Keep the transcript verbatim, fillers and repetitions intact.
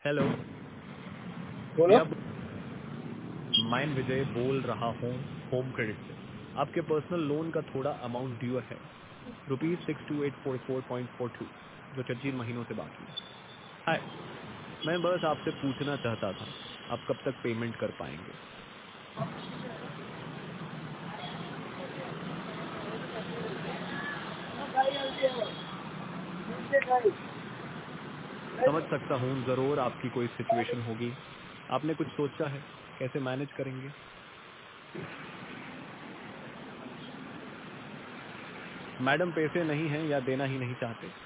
Hello बोलो। भैया, मैं विजय बोल रहा हूँ होम क्रेडिट से। आपके पर्सनल लोन का थोड़ा अमाउंट ड्यू है, rupees six two eight four four point four two, जो छत्तीस महीनों से बाकी है। हाय, मैं बस आपसे पूछना चाहता था, आप कब तक पेमेंट कर पाएंगे? समझ सकता हूँ, जरूर आपकी कोई सिचुएशन होगी। आपने कुछ सोचा है कैसे मैनेज करेंगे? मैडम पैसे नहीं हैं या देना ही नहीं चाहते?